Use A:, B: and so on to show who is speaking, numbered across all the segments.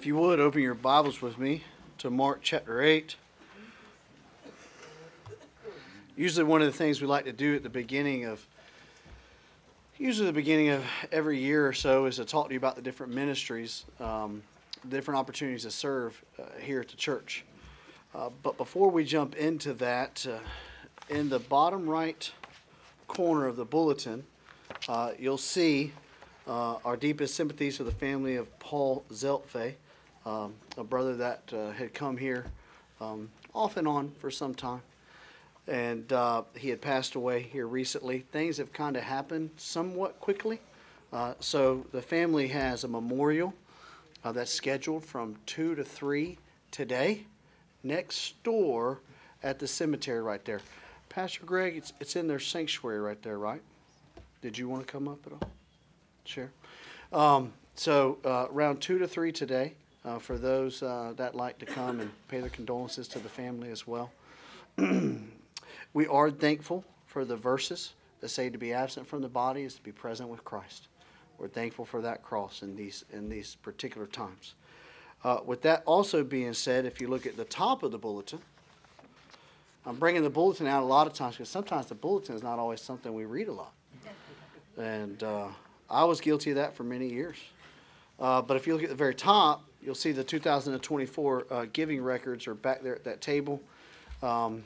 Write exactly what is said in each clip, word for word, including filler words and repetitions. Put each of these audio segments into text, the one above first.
A: If you would, open your Bibles with me to Mark chapter eight. Usually one of the things we like to do at the beginning of, usually the beginning of every year or so is to talk to you about the different ministries, um, different opportunities to serve uh, here at the church. Uh, but before we jump into that, uh, in the bottom right corner of the bulletin, uh, you'll see uh, our deepest sympathies to the family of Paul Zeltfe. Um, a brother that uh, had come here um, off and on for some time, and uh, he had passed away here recently. Things have kind of happened somewhat quickly, uh, so the family has a memorial uh, that's scheduled from two to three today, next door at the cemetery right there. Pastor Greg, it's, it's in their sanctuary right there, right? Did you want to come up at all? Sure. Um, so uh, around two to three today. Uh, for those uh, that like to come and pay their condolences to the family as well. We are thankful for the verses that say to be absent from the body is to be present with Christ. We're thankful for that cross in these in these particular times. Uh, with that also being said, if you look at the top of the bulletin, I'm bringing the bulletin out a lot of times because sometimes the bulletin is not always something we read a lot. And uh, I was guilty of that for many years. Uh, but if you look at the very top, you'll see the two thousand twenty-four uh, giving records are back there at that table. Um,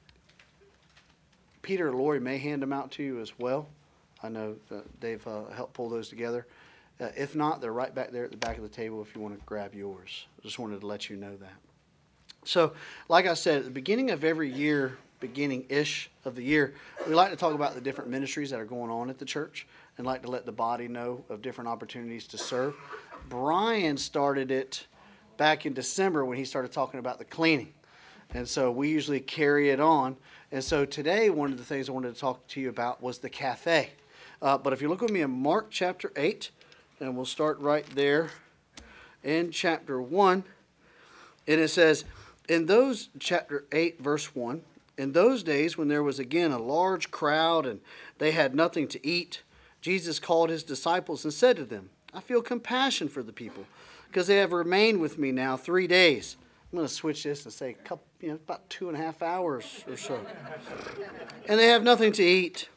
A: Peter or Lori may hand them out to you as well. I know that they've uh, helped pull those together. Uh, if not, they're right back there at the back of the table if you want to grab yours. I just wanted to let you know that. So, like I said, at the beginning of every year, beginning-ish of the year, we like to talk about the different ministries that are going on at the church and like to let the body know of different opportunities to serve. Brian started it back in December when he started talking about the cleaning. And so we usually carry it on. And so today, one of the things I wanted to talk to you about was the cafe. Uh, but if you look with me in Mark chapter eight, and we'll start right there in chapter one. And it says, in those, chapter eight, verse one, in those days when there was again a large crowd and they had nothing to eat, Jesus called his disciples and said to them, I feel compassion for the people because they have remained with me now three days. I'm going to switch this and say a couple, you know, about two and a half hours or so. And they have nothing to eat.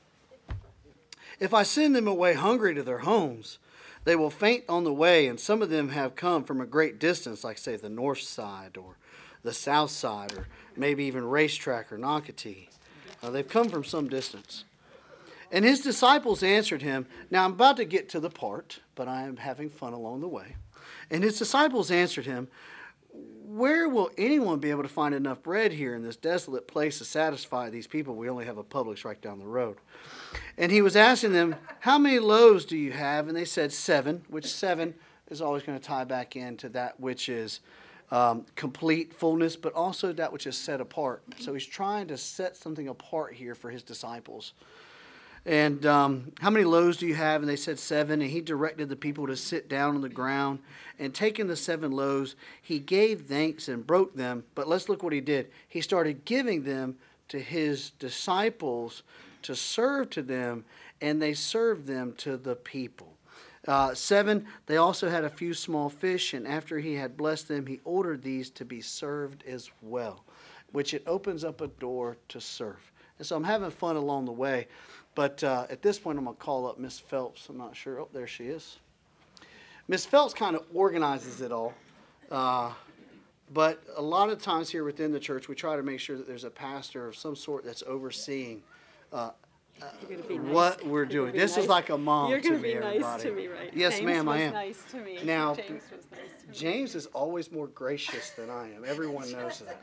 A: If I send them away hungry to their homes, they will faint on the way, and some of them have come from a great distance, like say the north side or the south side or maybe even Racetrack or Nocatee. Uh, they've come from some distance. And his disciples answered him, now I'm about to get to the part, but I am having fun along the way. And his disciples answered him, where will anyone be able to find enough bread here in this desolate place to satisfy these people? We only have a Publix right down the road. And he was asking them, how many loaves do you have? And they said seven, which seven is always going to tie back into that which is um, complete fullness, but also that which is set apart. So he's trying to set something apart here for his disciples. And um, how many loaves do you have? And they said seven. And he directed the people to sit down on the ground. And taking the seven loaves, he gave thanks and broke them. But let's look what he did. He started giving them to his disciples to serve to them. And they served them to the people. Uh, seven, they also had a few small fish. And after he had blessed them, he ordered these to be served as well. Which it opens up a door to serve. And so I'm having fun along the way. But uh, at this point, I'm going to call up Miss Phelps. I'm not sure. Oh, there she is. Miss Phelps kind of organizes it all. Uh, but a lot of times here within the church, we try to make sure that there's a pastor of some sort that's overseeing uh, uh, what we're doing. This nice. Is like a mom
B: You're
A: to
B: gonna
A: me,
B: be
A: everybody.
B: nice to me, right?
A: Yes,
B: James
A: ma'am,
B: was
A: I am.
B: Nice to me.
A: Now,
B: James was nice to me.
A: James is always more gracious than I am. Everyone knows that.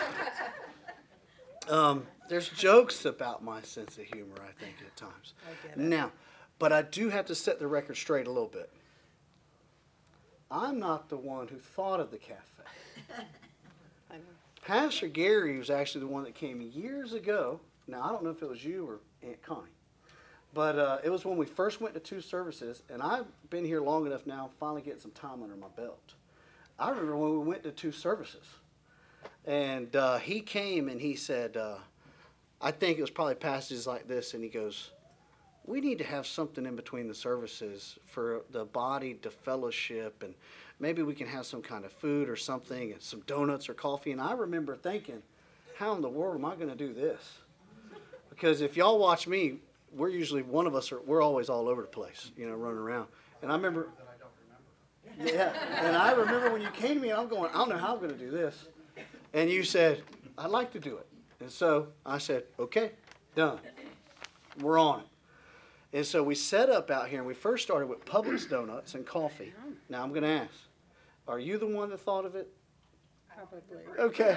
A: Um, there's jokes about my sense of humor, I think, at times.
B: I get it.
A: Now, but I do have to set the record straight a little bit. I'm not the one who thought of the cafe.
B: I know.
A: Pastor Gary was actually the one that came years ago. Now, I don't know if it was you or Aunt Connie. But uh, it was when we first went to two services, and I've been here long enough now, finally getting some time under my belt. I remember when we went to two services. And uh, he came and he said, uh, I think it was probably passages like this, and he goes, we need to have something in between the services for the body to fellowship, and maybe we can have some kind of food or something, and some donuts or coffee. And I remember thinking, how in the world am I going to do this? Because if y'all watch me, we're usually, one of us, are we're always all over the place, you know, running around. And I remember, yeah, and I remember when you came to me, and I'm going, I don't know how I'm going to do this. And you said, I'd like to do it. And so I said, okay, done. We're on it. And so we set up out here, and we first started with Publix donuts and coffee. Now I'm going to ask, are you the one that thought of it?
B: Probably.
A: Okay.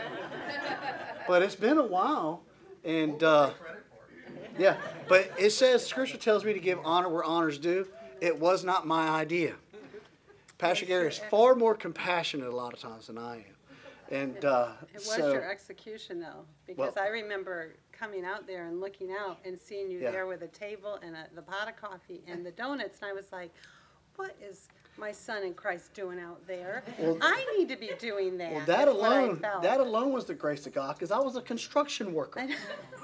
A: But it's been a while, and uh, yeah, but it says, Scripture tells me to give honor where honor's due. It was not my idea. Pastor Gary is far more compassionate a lot of times than I am. And uh,
B: It was
A: so,
B: your execution, though, because
A: Well-
B: I remember coming out there and looking out and seeing you
A: Yeah.
B: there with a table and a, the pot of coffee and the donuts, and I was like, what is my son in Christ doing out there?
A: Well-
B: I need to be doing that.
A: well, that
B: is what I
A: alone,
B: felt.
A: that alone was the grace of God, because I was a construction worker.
B: I know.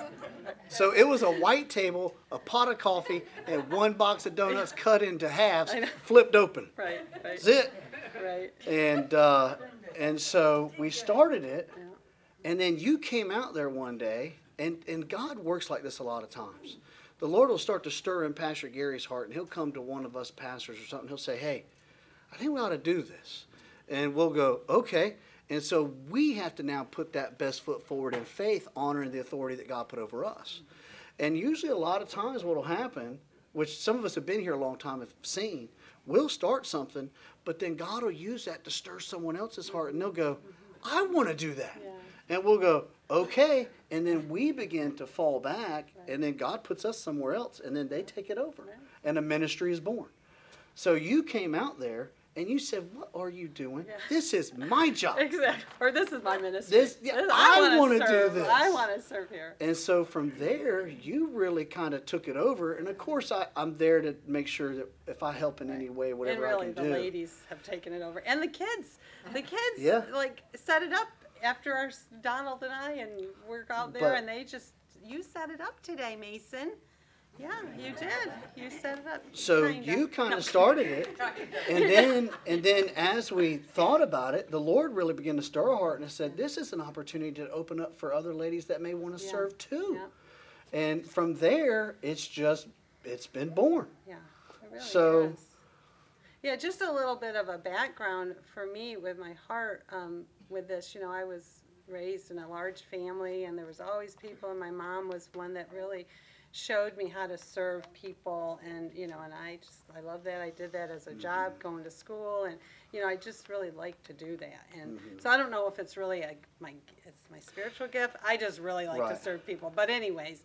A: So it was a white table, a pot of coffee, and one box of donuts cut into halves,
B: I know.
A: flipped open.
B: Right, right,
A: That's it.
B: right.
A: And uh, and so we started it,
B: Yeah.
A: and then you came out there one day, and, and God works like this a lot of times. The Lord will start to stir in Pastor Gary's heart, and he'll come to one of us pastors or something. He'll say, hey, I think we ought to do this. And we'll go, okay. And so we have to now put that best foot forward in faith, honoring the authority that God put over us. And usually a lot of times what will happen, which some of us have been here a long time have seen, we'll start something, but then God will use that to stir someone else's heart, and they'll go, I want to do that.
B: Yeah.
A: And we'll go, okay. And then we begin to fall back, and then God puts us somewhere else, and then they take it over.
B: Right.
A: And a ministry is born. So you came out there, and you said, what are you doing?
B: Yeah.
A: This is my job.
B: Exactly. Or this is my ministry.
A: This- yeah, I
B: wanna
A: wanna do
B: serve.
A: this.
B: I want to serve here.
A: And so from there, you really kind of took it over. And of course, I, I'm there to make sure that if I help in any way, whatever
B: And really,
A: I can
B: the
A: do.
B: ladies have taken it over, and the kids. The kids,
A: Yeah.
B: like set it up after our s- Donald and I, and we're out there,
A: But-
B: and they just you set it up today, Mason. Yeah, you did. You set it up.
A: So
B: kinda.
A: you kind
B: No.
A: of started it, and then and then as we thought about it, the Lord really began to stir our heart, and said, "This is an opportunity to open up for other ladies that may want to
B: Yeah.
A: serve too."
B: Yeah,
A: And from there, it's just it's been born.
B: yeah, it really
A: So-
B: is. Yeah, just a little bit of a background for me with my heart um, with this. You know, I was raised in a large family, and there was always people, and my mom was one that really showed me how to serve people, and you know, and I just I love that. I did that as a job, going to school, and you know, I just really like to do that. And so I don't know if it's really a, my it's my spiritual gift. I just really like
A: Right.
B: to serve people. But anyways,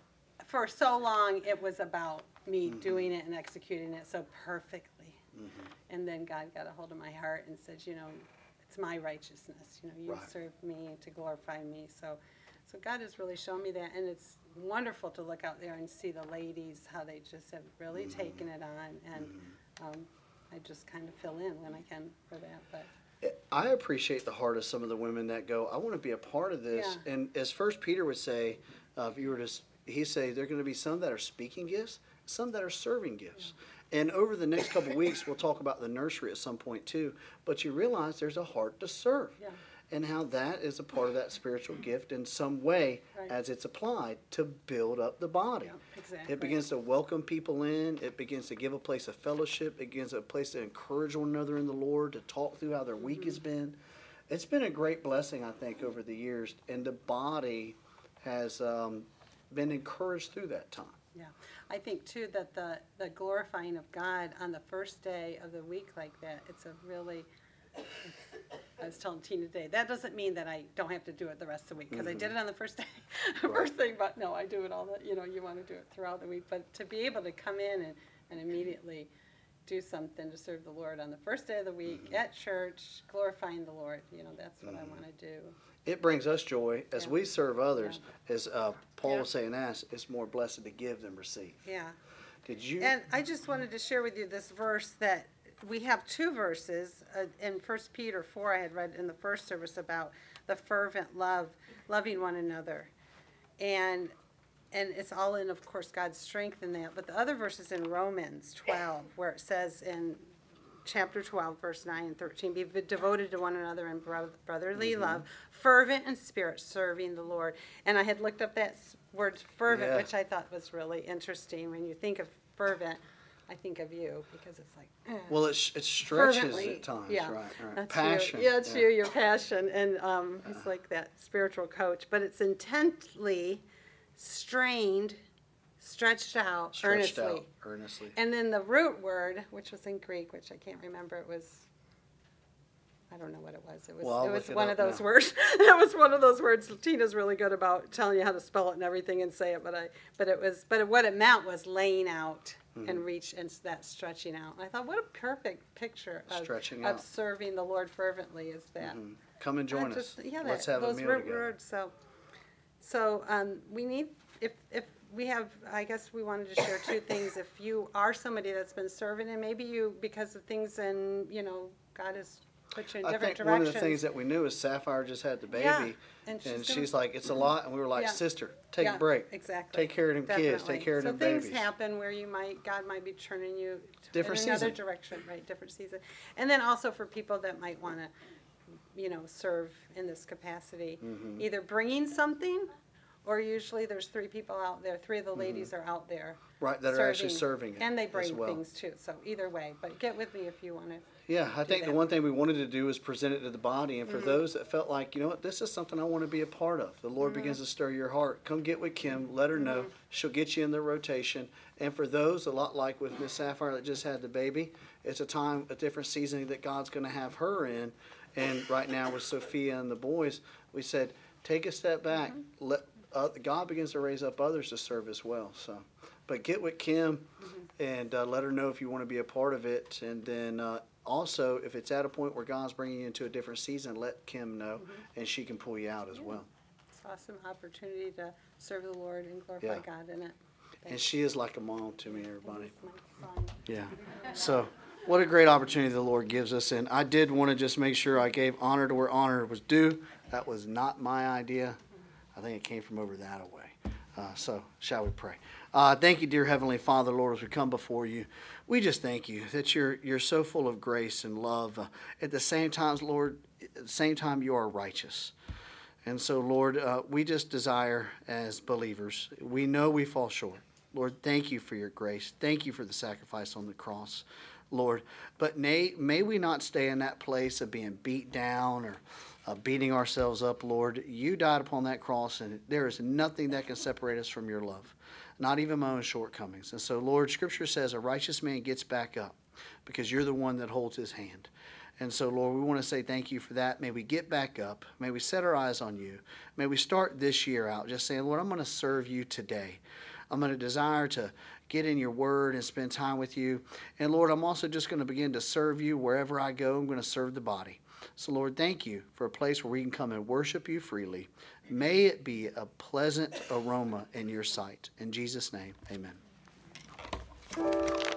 B: for so long it was about me doing it and executing it so perfectly. And then God got a hold of my heart and said, you know, it's my righteousness. You know, you
A: Right.
B: serve me to glorify me. So, so God has really shown me that, and it's wonderful to look out there and see the ladies how they just have really taken it on, and um, I just kind of fill in when I can for that. But
A: I appreciate the heart of some of the women that go, I want to be a part of this.
B: Yeah.
A: And as First Peter would say, uh, if you were to, s- he say there are going to be some that are speaking gifts, some that are serving gifts. And over the next couple of weeks, we'll talk about the nursery at some point too. But you realize there's a heart to serve,
B: Yeah.
A: and how that is a part of that spiritual gift in some way
B: Right.
A: as it's applied to build up the body.
B: Yeah, exactly.
A: It begins to welcome people in. It begins to give a place of fellowship. It gives a place to encourage one another in the Lord, to talk through how their week has been. It's been a great blessing, I think, over the years, and the body has um, been encouraged through that time.
B: Yeah, I think too that the, the glorifying of God on the first day of the week like that, it's a really, it's, I was telling Tina today, that doesn't mean that I don't have to do it the rest of the week, because I did it on the first day, first thing, but no, I do it all the, you know, you want to do it throughout the week, but to be able to come in and, and immediately do something to serve the Lord on the first day of the week at church, glorifying the Lord, you know, that's what I want to do.
A: It brings us joy as
B: Yeah.
A: we serve others. As uh, Paul
B: Yeah.
A: was saying, "Ask, it's more blessed to give than receive."
B: Yeah.
A: Did you?
B: And I just wanted to share with you this verse that we have two verses uh, in First Peter four. I had read in the first service about the fervent love, loving one another, and and it's all in, of course, God's strength in that. But the other verse is in Romans twelve, where it says in chapter twelve, verse nine and thirteen, be devoted to one another in bro- brotherly
A: Mm-hmm.
B: love, fervent in spirit, serving the Lord. And I had looked up that s- word fervent,
A: Yeah.
B: which I thought was really interesting. When you think of fervent, I think of you, because it's like, eh.
A: Well, it, sh- it stretches
B: Fervently,
A: at times,
B: yeah.
A: right, right.
B: That's
A: Passion.
B: You. Yeah, it's you, your passion. And um, he's like that spiritual coach. But it's intently, strained, stretched out,
A: Stretched
B: earnestly.
A: out earnestly.
B: And then the root word, which was in Greek, which I can't remember, it was, I don't know what it was. It was,
A: Well, I'll
B: it was
A: look it
B: one
A: up
B: of those
A: now.
B: words. It was one of those words. Tina's really good about telling you how to spell it and everything and say it, but I, but it was, but what it meant was laying out
A: Mm-hmm.
B: and reach and s- that stretching out. And I thought, what a perfect picture of,
A: Stretching
B: of
A: out.
B: serving the Lord fervently is that.
A: Mhm. Come and join
B: Uh,
A: us.
B: just- Yeah,
A: Let's
B: that,
A: have a
B: those
A: meal
B: root
A: together.
B: words. So, so um, we need, if if we have, I guess we wanted to share two things. If you are somebody that's been serving, and maybe you, because of things and you know, God has put you in
A: I
B: different
A: think one
B: directions.
A: of the things that we knew is Sapphire just had the baby,
B: Yeah,
A: and
B: and
A: she's,
B: she's doing-
A: like, it's a lot, and we were like,
B: Yeah.
A: sister, take
B: Yeah,
A: a break.
B: Exactly.
A: Take care of them kids,
B: Definitely.
A: take care of
B: so
A: them
B: things
A: babies.
B: happen where you might, God might be turning you t-
A: Different
B: in another
A: season.
B: direction, right? Different season. And then also for people that might want to, you know, serve in this capacity,
A: Mm-hmm.
B: either bringing something, or usually there's three people out there. Three of the
A: Mm-hmm.
B: ladies are out there.
A: Right, that are actually serving it
B: And they
A: as
B: bring
A: well.
B: things too. So either way, but get with me if you want to.
A: Yeah, I think the
B: that.
A: one thing we wanted to do is present it to the body, and for
B: Mm-hmm.
A: those that felt like, you know what, this is something I want to be a part of. The Lord
B: Mm-hmm.
A: begins to stir your heart. Come get with Kim, let her know. She'll get you in the rotation. And for those, a lot like with Miss Sapphire that just had the baby, it's a time, a different season that God's going to have her in. And right now with Sophia and the boys, we said, take a step back.
B: Mm-hmm.
A: Let uh, God begins to raise up others to serve as well. So, but get with Kim and uh, let her know if you want to be a part of it. And then uh, also, if it's at a point where God's bringing you into a different season, let Kim know, and she can pull you out as well.
B: It's an awesome opportunity to serve the Lord and glorify
A: Yeah.
B: God in it.
A: And she is like a mom to me, everybody.
B: It's my son.
A: Yeah. So, what a great opportunity the Lord gives us. And I did want to just make sure I gave honor to where honor was due. That was not my idea. I think it came from over that away. Uh, so, shall we pray? Uh, thank you, dear Heavenly Father, Lord, as we come before you. We just thank you that you're you're so full of grace and love. Uh, at the same time, Lord, at the same time, you are righteous. And so, Lord, uh, we just desire as believers, we know we fall short. Lord, thank you for your grace. Thank you for the sacrifice on the cross, Lord. But may, may we not stay in that place of being beat down or uh, beating ourselves up, Lord. You died upon that cross, and there is nothing that can separate us from your love, not even my own shortcomings. And so, Lord, Scripture says a righteous man gets back up because you're the one that holds his hand. And so, Lord, we want to say thank you for that. May we get back up. May we set our eyes on you. May we start this year out just saying, Lord, I'm going to serve you today. I'm going to desire to get in your word and spend time with you. And, Lord, I'm also just going to begin to serve you wherever I go. I'm going to serve the body. So, Lord, thank you for a place where we can come and worship you freely. May it be a pleasant aroma in your sight. In Jesus' name, amen.